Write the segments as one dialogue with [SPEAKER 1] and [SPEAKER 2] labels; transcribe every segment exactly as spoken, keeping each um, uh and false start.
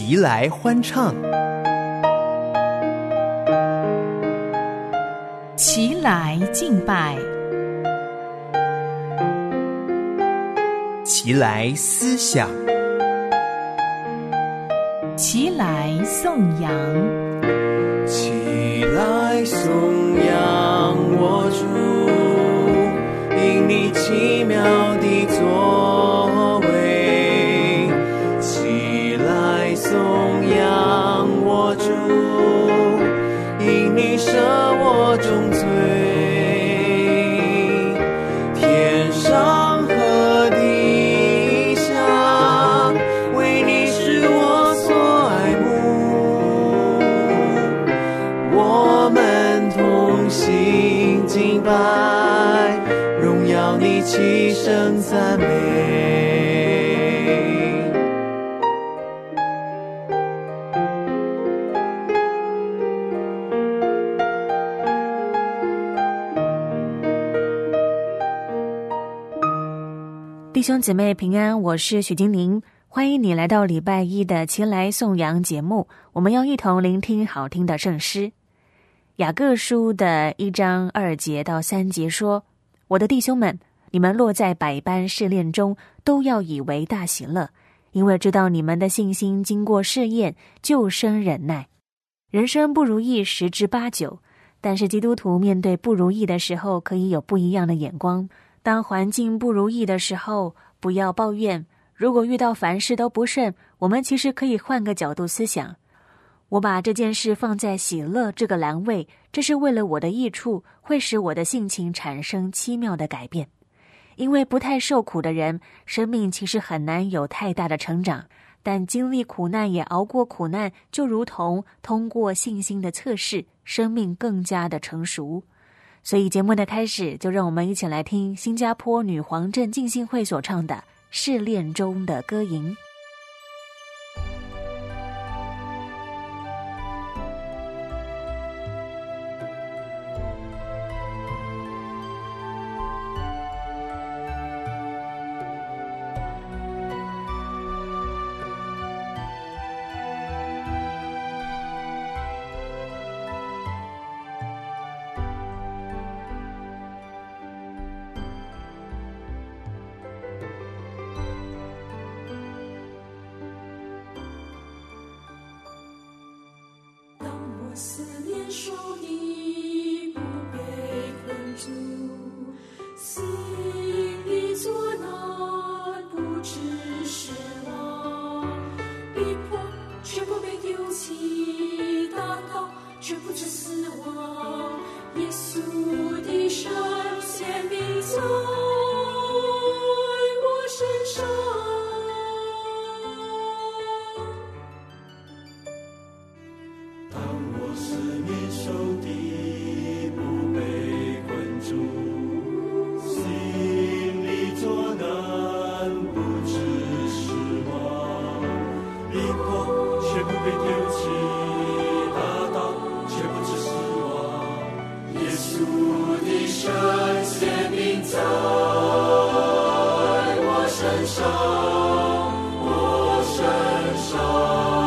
[SPEAKER 1] 齐来欢唱，
[SPEAKER 2] 齐来敬拜，
[SPEAKER 1] 齐来思想，
[SPEAKER 2] 齐来颂扬，
[SPEAKER 3] 齐来颂扬我主，因你奇妙的作为。齐来颂扬我主，因你赦我重罪。天上和地下，为你是我所爱慕。我们同心敬拜，荣耀你，齐声赞美。
[SPEAKER 4] 弟兄姊妹平安，我是许金玲，欢迎你来到礼拜一的齐来颂扬节目。我们要一同聆听好听的圣诗。雅各书的一章二节到三节说，我的弟兄们，你们落在百般试炼中，都要以为大喜乐，因为知道你们的信心经过试验，就生忍耐。人生不如意十之八九，但是基督徒面对不如意的时候，可以有不一样的眼光。当环境不如意的时候，不要抱怨。如果遇到凡事都不顺，我们其实可以换个角度思想。我把这件事放在喜乐这个栏位，这是为了我的益处，会使我的性情产生奇妙的改变。因为不太受苦的人，生命其实很难有太大的成长，但经历苦难也熬过苦难，就如同通过信心的测试，生命更加的成熟。所以节目的开始，就让我们一起来听新加坡女皇镇浸信会所唱的《试炼中的歌吟》。
[SPEAKER 5] 思念手里不被困住，心里作难不知失望，逼迫却不被丢弃，打倒却不知死亡。耶稣的圣显明在我身上，
[SPEAKER 3] 思念手的不被困住，心里作难不知失望，逼迫却不被丢弃，打倒却不知死亡。耶稣的圣显明在我身上，我身上。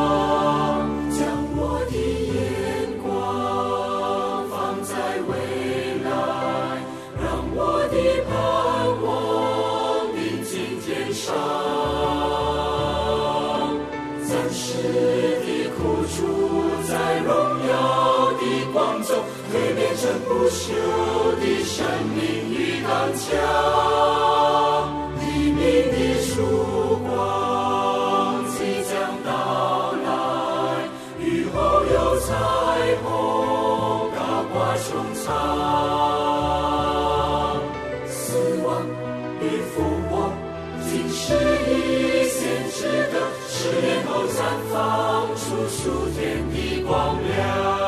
[SPEAKER 3] 蜕变成不朽的生命与刚强，黎明的曙光即将到来，雨后有彩虹高挂穹苍。死亡与复活竟是一线之隔，试炼后绽放出属天的光亮。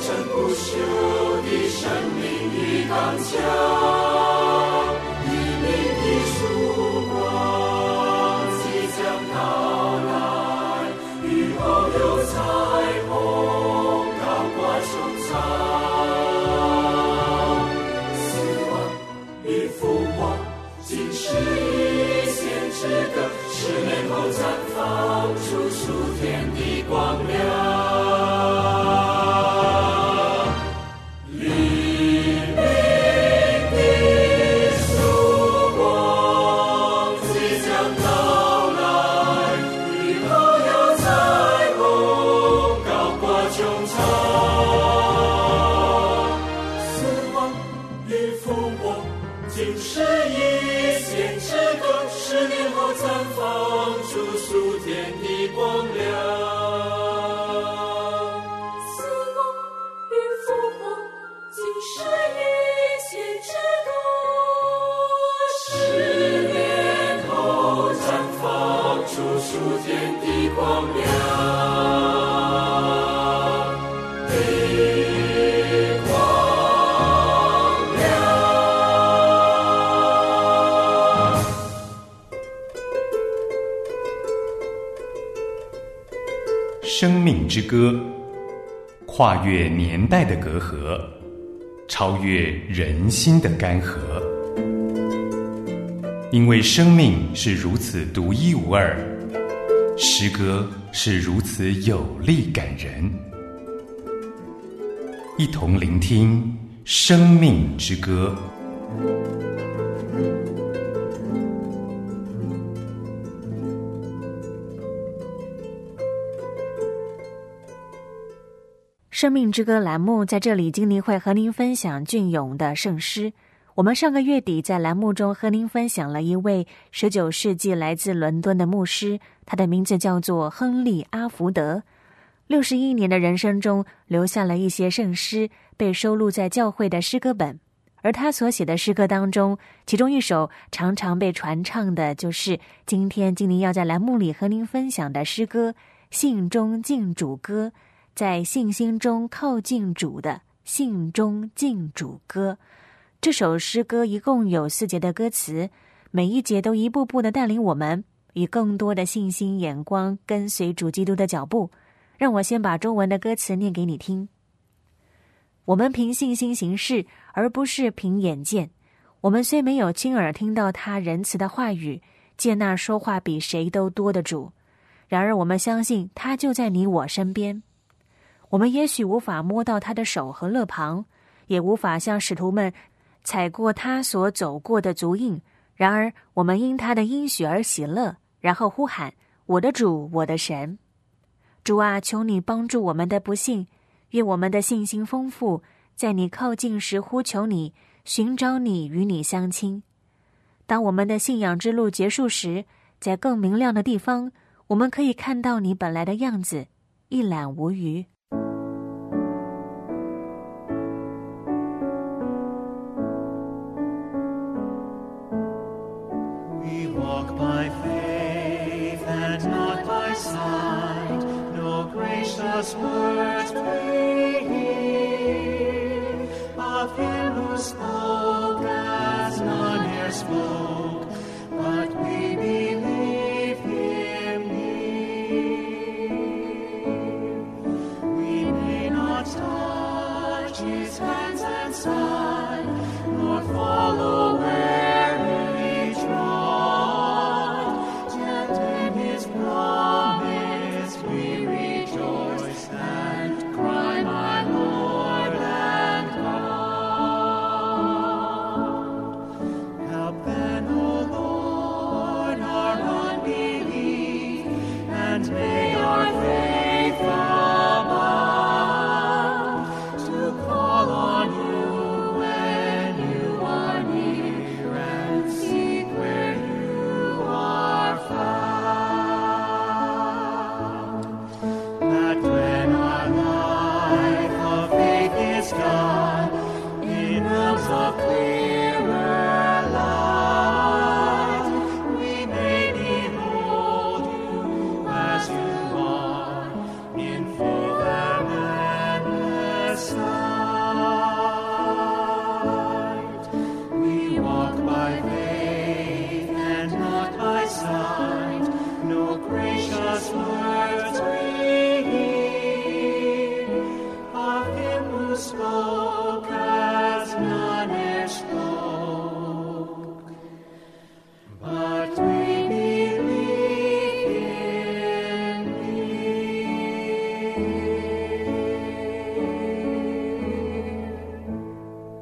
[SPEAKER 3] 成不朽的生命与刚强，黎明的曙光即将到来，雨后有彩虹高挂穹苍，死亡与复活竟是一线之隔，十年后绽放出属天的光亮。
[SPEAKER 6] 生命之歌，跨越年代的隔阂，超越人心的干涸。因为生命是如此独一无二，诗歌是如此有力感人。一同聆听生命之歌。
[SPEAKER 4] 生命之歌栏目在这里，精灵会和您分享隽永的圣诗。我们上个月底在栏目中和您分享了一位十九世纪来自伦敦的牧师，他的名字叫做亨利·阿福德。六十一年的人生中，留下了一些圣诗，被收录在教会的诗歌本。而他所写的诗歌当中，其中一首常常被传唱的，就是今天精灵要在栏目里和您分享的诗歌《信中敬主歌》。在信心中靠近主的信中敬主歌，这首诗歌一共有四节的歌词，每一节都一步步的带领我们以更多的信心眼光跟随主基督的脚步。让我先把中文的歌词念给你听。我们凭信心行事，而不是凭眼见。我们虽没有亲耳听到他仁慈的话语，见那说话比谁都多的主，然而我们相信他就在你我身边。我们也许无法摸到他的手和肋旁，也无法像使徒们踩过他所走过的足印，然而我们因他的应许而喜乐，然后呼喊：我的主，我的神。主啊，求你帮助我们的不信，愿我们的信心丰富，在你靠近时呼求你，寻找你，与你相亲。当我们的信仰之路结束时，在更明亮的地方，我们可以看到你本来的样子，一览无余。
[SPEAKER 7] By faith and not by sight, no gracious words we hear of him who spoke as none e'er spoke, but we believe him near. We may not touch his hands and side, nor follow where he trod. Promise we rejoice and cry, my Lord and God. Help then, O Lord, our unbelief, and may our faith abound to call on you when you are near.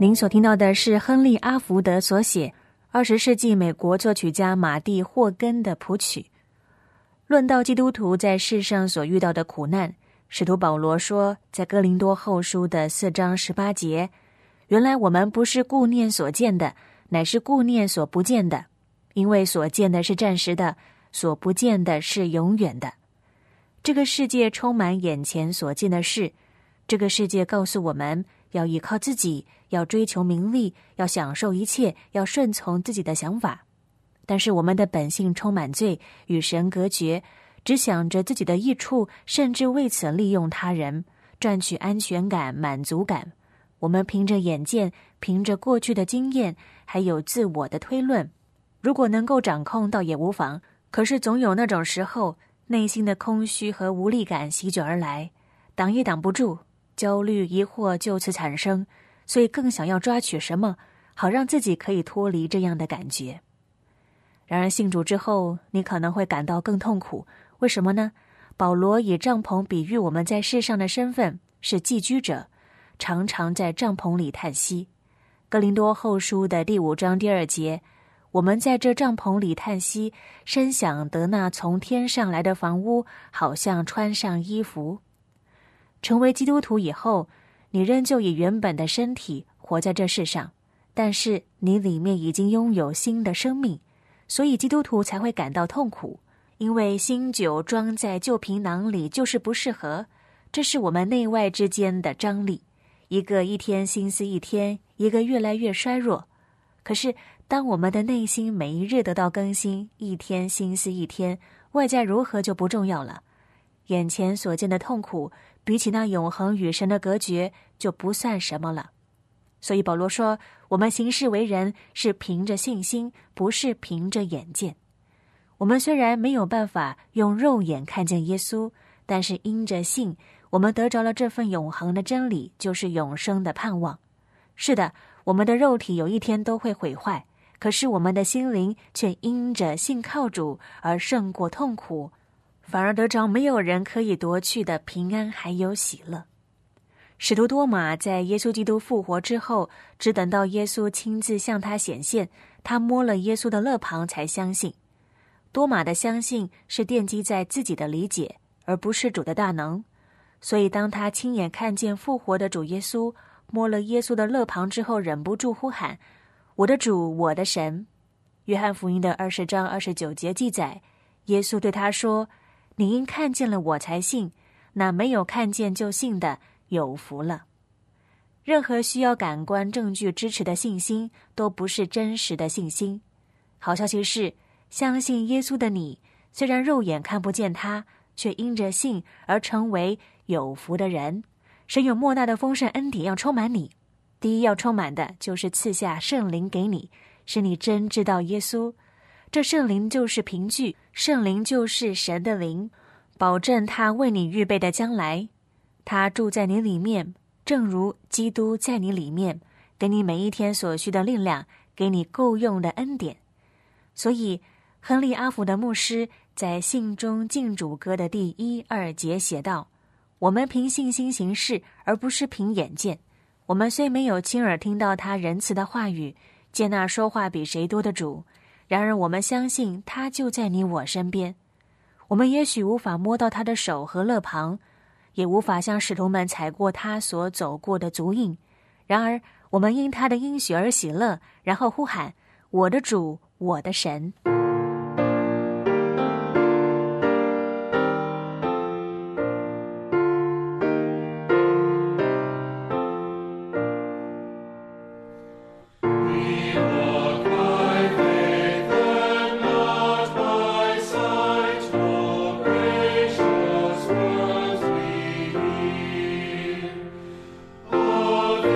[SPEAKER 4] 您所听到的是亨利·阿福德所写二十世纪美国作曲家马蒂·霍根的谱曲。论到基督徒在世上所遇到的苦难，使徒保罗说，在哥林多后书的四章十八节，原来我们不是顾念所见的，乃是顾念所不见的，因为所见的是暂时的，所不见的是永远的。这个世界充满眼前所见的事，这个世界告诉我们要依靠自己，要追求名利，要享受一切，要顺从自己的想法。但是我们的本性充满罪，与神隔绝，只想着自己的益处，甚至为此利用他人，赚取安全感、满足感。我们凭着眼见，凭着过去的经验，还有自我的推论，如果能够掌控倒也无妨。可是总有那种时候，内心的空虚和无力感席卷而来，挡也挡不住，焦虑疑惑就此产生，所以更想要抓取什么，好让自己可以脱离这样的感觉。然而信主之后，你可能会感到更痛苦。为什么呢？保罗以帐篷比喻我们在世上的身份是寄居者，常常在帐篷里叹息。哥林多后书的第五章第二节，我们在这帐篷里叹息，深想得那从天上来的房屋，好像穿上衣服。成为基督徒以后，你仍旧以原本的身体活在这世上，但是你里面已经拥有新的生命，所以基督徒才会感到痛苦，因为新酒装在旧皮囊里就是不适合，这是我们内外之间的张力，一个一天心思一天，一个越来越衰弱。可是当我们的内心每一日得到更新，一天心思一天，外在如何就不重要了。眼前所见的痛苦，比起那永恒与神的隔绝，就不算什么了。所以保罗说，我们行事为人是凭着信心，不是凭着眼见。我们虽然没有办法用肉眼看见耶稣，但是因着信，我们得着了这份永恒的真理，就是永生的盼望。是的，我们的肉体有一天都会毁坏，可是我们的心灵却因着信靠主而胜过痛苦，反而得着没有人可以夺去的平安还有喜乐。使徒多马在耶稣基督复活之后，只等到耶稣亲自向他显现，他摸了耶稣的肋旁才相信。多马的相信是奠基在自己的理解，而不是主的大能。所以当他亲眼看见复活的主耶稣，摸了耶稣的肋旁之后，忍不住呼喊，我的主，我的神。约翰福音的二十章二十九节记载，耶稣对他说，你因看见了我才信，那没有看见就信的有福了。任何需要感官证据支持的信心，都不是真实的信心。好消息是，相信耶稣的你，虽然肉眼看不见他，却因着信而成为有福的人。神有莫大的丰盛恩典要充满你，第一要充满的就是赐下圣灵给你，使你真知道耶稣。这圣灵就是凭据，圣灵就是神的灵，保证他为你预备的将来。他住在你里面，正如基督在你里面，给你每一天所需的力量，给你够用的恩典。所以亨利·阿福德牧师在信中敬主歌的第一二节写道，我们凭信心行事，而不是凭眼见。我们虽没有亲耳听到他仁慈的话语，见那说话比谁多的主，然而我们相信他就在你我身边。我们也许无法摸到他的手和肋旁，也无法像使徒们踩过他所走过的足印，然而我们因他的应许而喜乐，然后呼喊，我的主，我的神。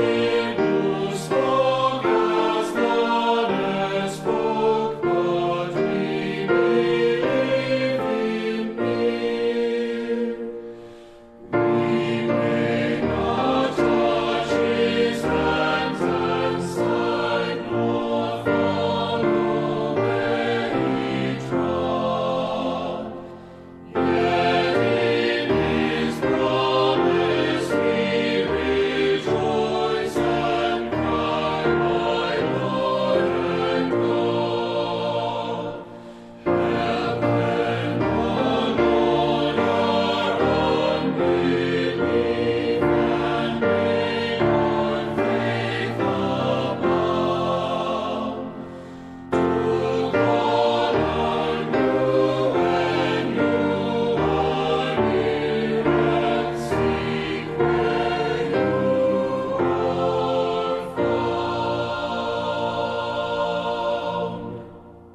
[SPEAKER 3] Spoke, but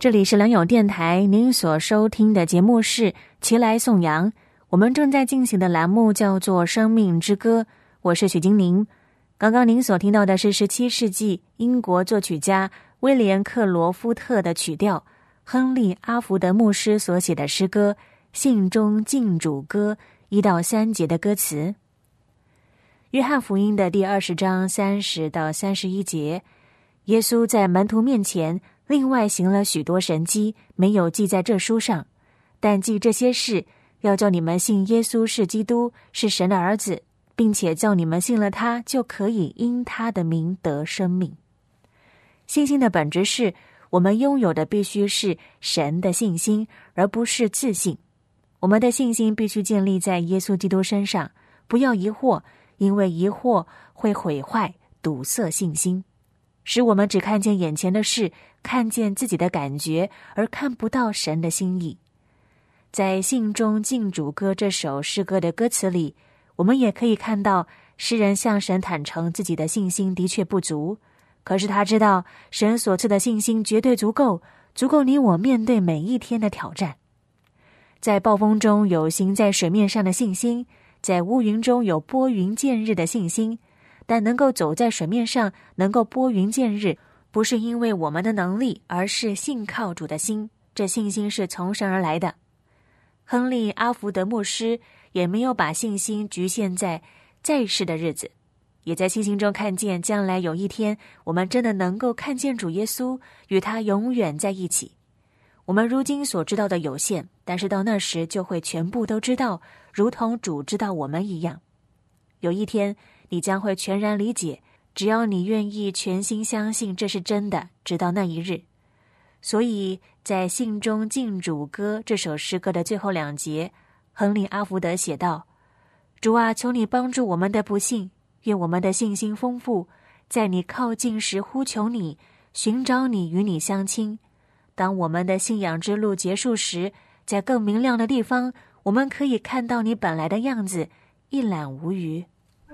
[SPEAKER 4] 这里是良友电台，您所收听的节目是齐来颂扬。我们正在进行的栏目叫做生命之歌，我是许金玲。刚刚您所听到的是十七世纪英国作曲家威廉克罗夫特的曲调，亨利阿福德牧师所写的诗歌信中敬主歌一到三节的歌词。约翰福音的第二十章三十到三十一节，耶稣在门徒面前另外行了许多神迹，没有记在这书上，但记这些事，要叫你们信耶稣是基督，是神的儿子，并且叫你们信了他，就可以因他的名得生命。信心的本质是，我们拥有的必须是神的信心，而不是自信。我们的信心必须建立在耶稣基督身上，不要疑惑，因为疑惑会毁坏、堵塞信心，使我们只看见眼前的事，看见自己的感觉，而看不到神的心意。在信中敬主歌这首诗歌的歌词里，我们也可以看到诗人向神坦诚自己的信心的确不足，可是他知道神所赐的信心绝对足够，足够你我面对每一天的挑战。在暴风中有行在水面上的信心，在乌云中有拨云见日的信心，但能够走在水面上，能够拨云见日，不是因为我们的能力，而是信靠主的心，这信心是从神而来的。亨利阿福德牧师也没有把信心局限在在世的日子，也在信心中看见将来有一天，我们真的能够看见主耶稣，与他永远在一起。我们如今所知道的有限，但是到那时就会全部都知道，如同主知道我们一样。有一天你将会全然理解，只要你愿意全心相信这是真的，直到那一日。所以在信中敬主歌这首诗歌的最后两节，亨利阿福德写道：主啊，求你帮助我们的不信，愿我们的信心丰富，在你靠近时呼求你，寻找你，与你相亲。当我们的信仰之路结束时，在更明亮的地方，我们可以看到你本来的样子，一览无余。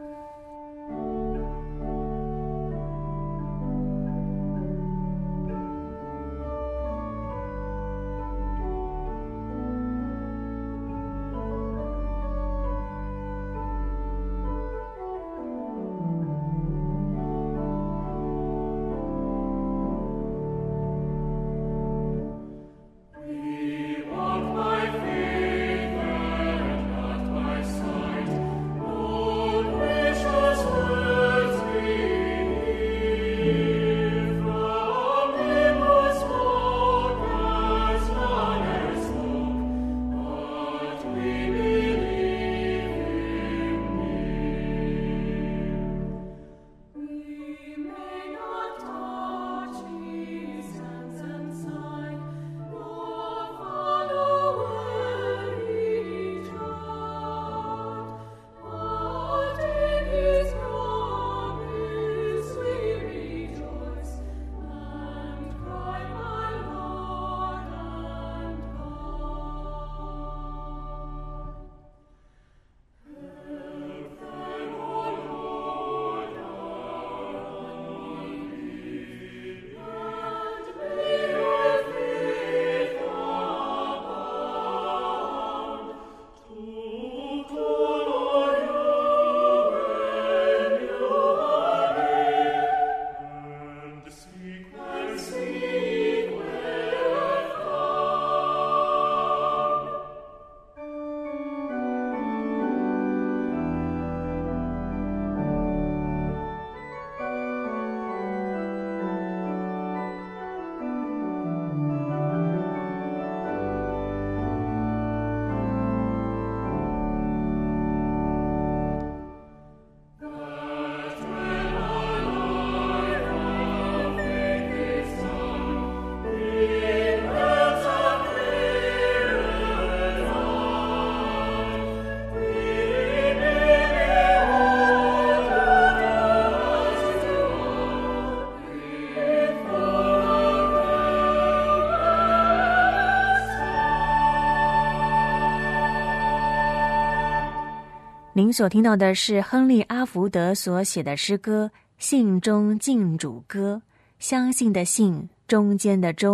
[SPEAKER 4] 您所听到的是亨利阿福德所写的诗歌《信中敬主歌》，相信的信，中间的中，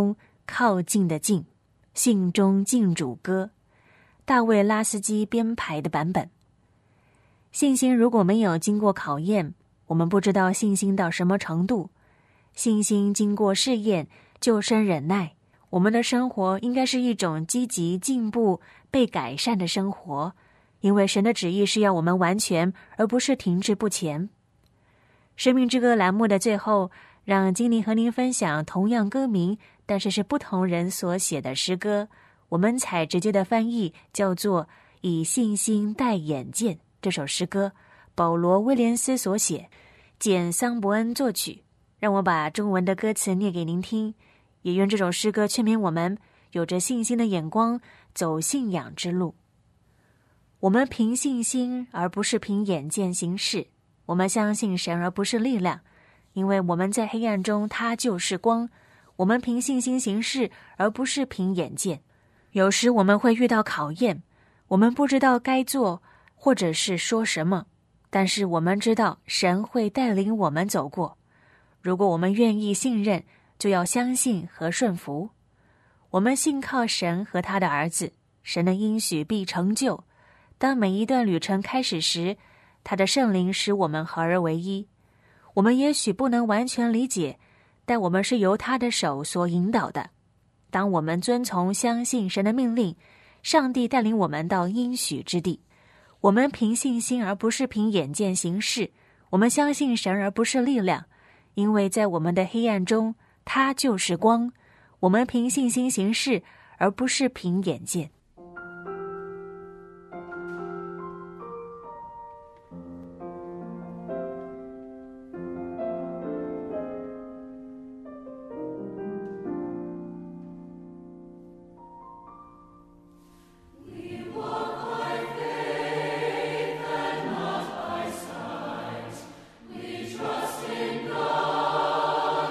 [SPEAKER 4] 靠近的近，信中敬主歌，大卫拉斯基编排的版本。信心如果没有经过考验，我们不知道信心到什么程度。信心经过试验，就生忍耐。我们的生活应该是一种积极进步、被改善的生活，因为神的旨意是要我们完全，而不是停滞不前。生命之歌栏目的最后，让金玲和您分享同样歌名，但是是不同人所写的诗歌。我们采直接的翻译，叫做《以信心带眼见》。这首诗歌，保罗·威廉斯所写，简·桑伯恩作曲。让我把中文的歌词念给您听，也愿这首诗歌劝勉我们有着信心的眼光，走信仰之路。我们凭信心，而不是凭眼见行事。我们相信神，而不是力量，因为我们在黑暗中，他就是光。我们凭信心行事，而不是凭眼见。有时我们会遇到考验，我们不知道该做或者是说什么，但是我们知道神会带领我们走过。如果我们愿意信任，就要相信和顺服。我们信靠神和他的儿子，神的应许必成就。当每一段旅程开始时，他的圣灵使我们合而为一。我们也许不能完全理解，但我们是由他的手所引导的。当我们遵从相信神的命令，上帝带领我们到应许之地。我们凭信心而不是凭眼见行事，我们相信神而不是力量，因为在我们的黑暗中，他就是光。我们凭信心行事，而不是凭眼见。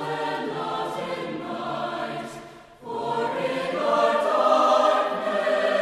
[SPEAKER 3] For in our darkness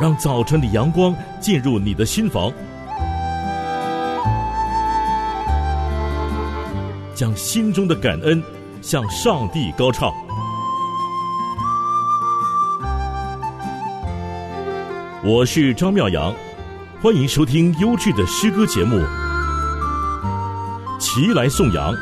[SPEAKER 8] 让早晨的阳光进入你的心房，将心中的感恩向上帝高唱。我是张妙阳，欢迎收听优质的诗歌节目《齐来颂扬》。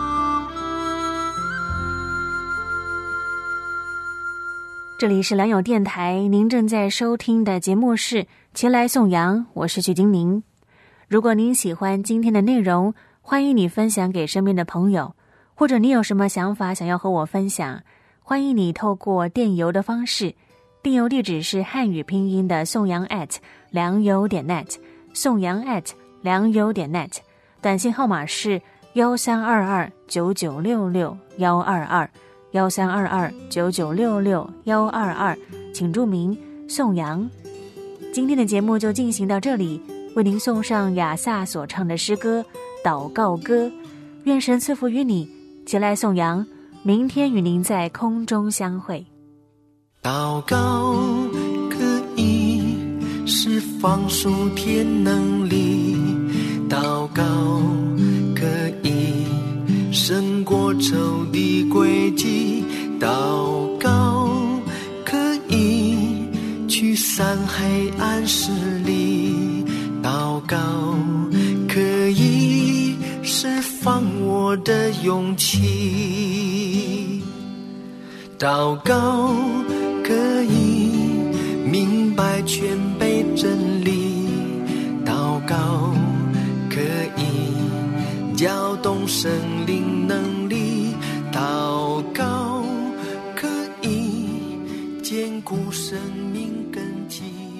[SPEAKER 4] 这里是良友电台，您正在收听的节目是《齐来颂扬》，我是徐金玲。如果您喜欢今天的内容，欢迎你分享给身边的朋友，或者你有什么想法想要和我分享，欢迎你透过电邮的方式，电邮地址是汉语拼音的颂扬 at 良友点 net， 颂扬 at 良友点 net， 短信号码是幺三二二九九六六幺二二幺三二二九九六六幺二二，请注明颂扬。今天的节目就进行到这里，为您送上亚萨所唱的诗歌《祷告歌》，愿神赐福于你，起来颂扬，明天与您在空中相会。
[SPEAKER 1] 祷告可以释放属天能力，祷告可以胜过仇敌诡计，祷告可以驱散黑暗势力，祷告可以释放我的勇气，祷告可以明白全备真理，祷告可以搅动生灵能力，祷告可以坚固生命根基。